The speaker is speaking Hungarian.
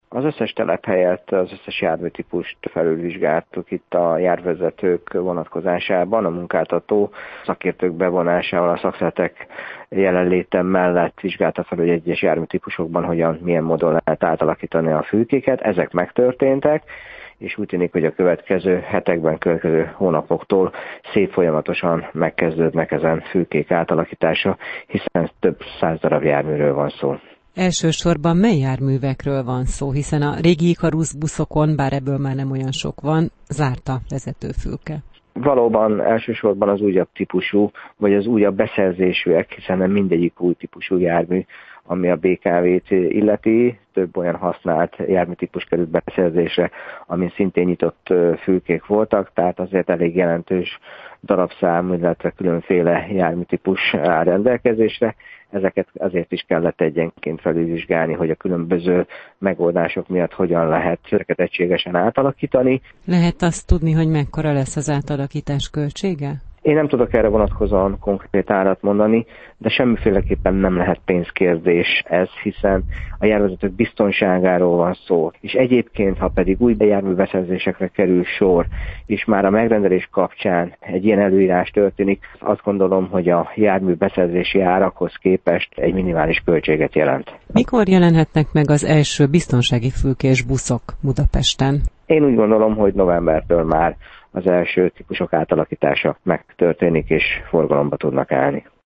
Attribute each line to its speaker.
Speaker 1: Az összes telephelyet, az összes járműtípust felülvizsgáltuk itt a járvezetők vonatkozásában, a munkáltató szakértők bevonásával, a szakszeretek jelenléte mellett vizsgálta fel, hogy egyes járműtípusokban milyen módon lehet átalakítani a fülkéket. Ezek megtörténtek, és úgy tűnik, hogy a következő hetekben, következő hónapoktól szép folyamatosan megkezdődnek ezen fülkék átalakítása, hiszen több 100 darab járműről van szó.
Speaker 2: Elsősorban mely járművekről van szó, hiszen a régi Ikarus buszokon, bár ebből már nem olyan sok van, zárt a vezetőfülke.
Speaker 1: Valóban elsősorban az újabb típusú, vagy az újabb beszerzésűek, hiszen nem mindegyik új típusú jármű, ami a BKV-t illeti, több olyan használt járműtípus került beszerzésre, amin szintén nyitott fülkék voltak, tehát azért elég jelentős darabszám, illetve különféle járműtípus áll rendelkezésre. Ezeket azért is kellett egyenként felülvizsgálni, hogy a különböző megoldások miatt hogyan lehet ezeket egységesen átalakítani.
Speaker 2: Lehet azt tudni, hogy mekkora lesz az átalakítás költsége?
Speaker 1: Én nem tudok erre vonatkozóan konkrét árat mondani, de semmiféleképpen nem lehet pénzkérdés ez, hiszen a járművezetők biztonságáról van szó. És egyébként, ha pedig új járműbeszerzésekre kerül sor, és már a megrendelés kapcsán egy ilyen előírás történik, azt gondolom, hogy a járműbeszerzési árakhoz képest egy minimális költséget jelent.
Speaker 2: Mikor jelenhetnek meg az első biztonsági fülkés buszok Budapesten?
Speaker 1: Én úgy gondolom, hogy novembertől már az első típusok átalakítása megtörténik és forgalomba tudnak állni.